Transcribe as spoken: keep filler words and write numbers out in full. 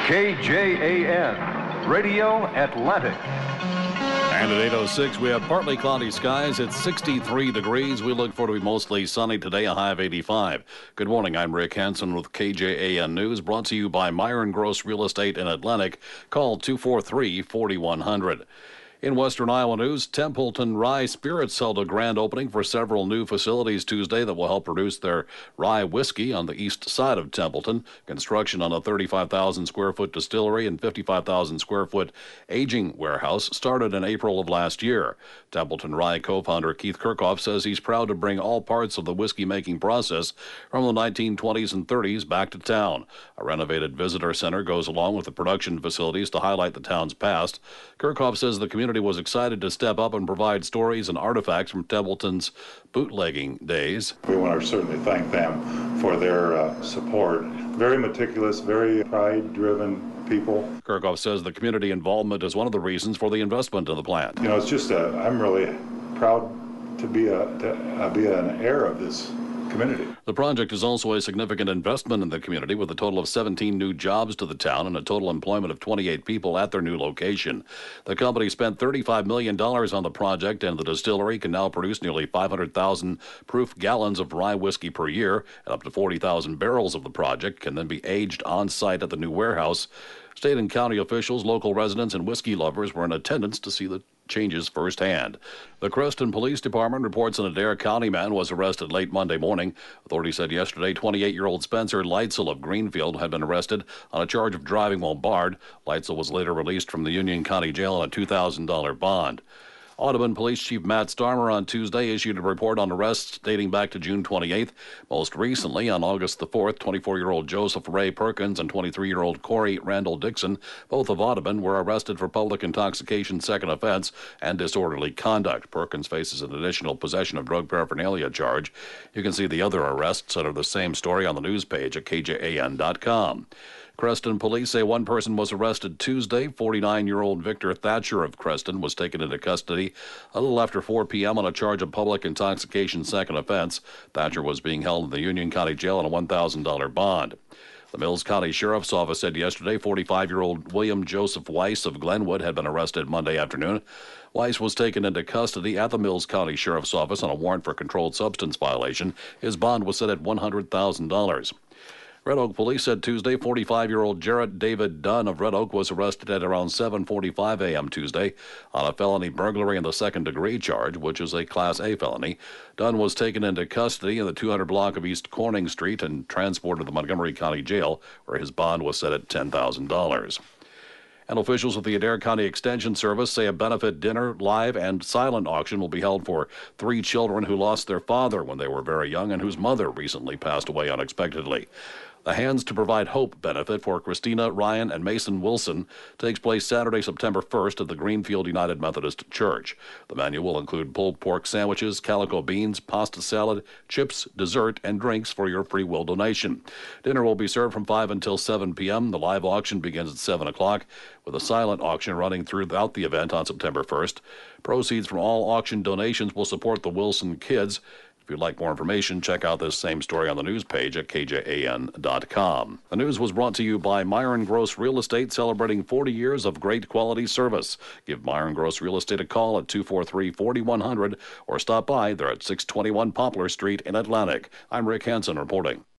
K J A N, Radio Atlantic. And at eight oh six, we have partly cloudy skies. It's sixty-three degrees. We look for it to be mostly sunny today, a high of eighty-five. Good morning. I'm Rick Hansen with K J A N News, brought to you by Myron Gross Real Estate in Atlantic. Call two four three, four one zero zero. In Western Iowa news, Templeton Rye Spirits held a grand opening for several new facilities Tuesday that will help produce their rye whiskey on the east side of Templeton. Construction on a thirty-five thousand square foot distillery and fifty-five thousand square foot aging warehouse started in April of last year. Templeton Rye co-founder Keith Kirchhoff says he's proud to bring all parts of the whiskey-making process from the nineteen twenties and thirties back to town. A renovated visitor center goes along with the production facilities to highlight the town's past. Kirchhoff says the community was excited to step up and provide stories and artifacts from Templeton's bootlegging days. We want to certainly thank them for their uh, support. Very meticulous, very pride-driven people. Kirchhoff says the community involvement is one of the reasons for the investment in the plant. You know, it's just a, I'm really proud to be a to, uh, be an heir of this community. The project is also a significant investment in the community, with a total of seventeen new jobs to the town and a total employment of twenty-eight people at their new location. The company spent thirty-five million dollars on the project, and the distillery can now produce nearly five hundred thousand proof gallons of rye whiskey per year, and up to forty thousand barrels of the project can then be aged on site at the new warehouse. State and county officials, local residents, and whiskey lovers were in attendance to see the changes firsthand. The Creston Police Department reports an Adair County man was arrested late Monday morning. Authorities said yesterday twenty-eight-year-old Spencer Leitzel of Greenfield had been arrested on a charge of driving while barred. Leitzel was later released from the Union County Jail on a two thousand dollars bond. Audubon Police Chief Matt Starmer on Tuesday issued a report on arrests dating back to June twenty-eighth. Most recently, on August the fourth, twenty-four-year-old Joseph Ray Perkins and twenty-three-year-old Corey Randall Dixon, both of Audubon, were arrested for public intoxication second offense and disorderly conduct. Perkins faces an additional possession of drug paraphernalia charge. You can see the other arrests under the same story on the news page at K J A N dot com. Creston police say one person was arrested Tuesday. forty-nine-year-old Victor Thatcher of Creston was taken into custody a little after four p.m. on a charge of public intoxication second offense. Thatcher was being held in the Union County Jail on a one thousand dollars bond. The Mills County Sheriff's Office said yesterday forty-five-year-old William Joseph Weiss of Glenwood had been arrested Monday afternoon. Weiss was taken into custody at the Mills County Sheriff's Office on a warrant for controlled substance violation. His bond was set at one hundred thousand dollars. Red Oak police said Tuesday forty-five-year-old Jarrett David Dunn of Red Oak was arrested at around seven forty-five a.m. Tuesday on a felony burglary in the second-degree charge, which is a Class A felony. Dunn was taken into custody in the two hundred block of East Corning Street and transported to the Montgomery County Jail, where his bond was set at ten thousand dollars. And officials with the Adair County Extension Service say a benefit dinner, live, and silent auction will be held for three children who lost their father when they were very young and whose mother recently passed away unexpectedly. The Hands to Provide Hope benefit for Christina, Ryan, and Mason Wilson takes place Saturday, September first at the Greenfield United Methodist Church. The menu will include pulled pork sandwiches, calico beans, pasta salad, chips, dessert, and drinks for your free will donation. Dinner will be served from five until seven p.m. The live auction begins at seven o'clock, with a silent auction running throughout the event on September first. Proceeds from all auction donations will support the Wilson kids. If you'd like more information, check out this same story on the news page at K J A N dot com. The news was brought to you by Myron Gross Real Estate, celebrating forty years of great quality service. Give Myron Gross Real Estate a call at two four three, four one zero zero or stop by. They're at six twenty-one Poplar Street in Atlantic. I'm Rick Hansen reporting.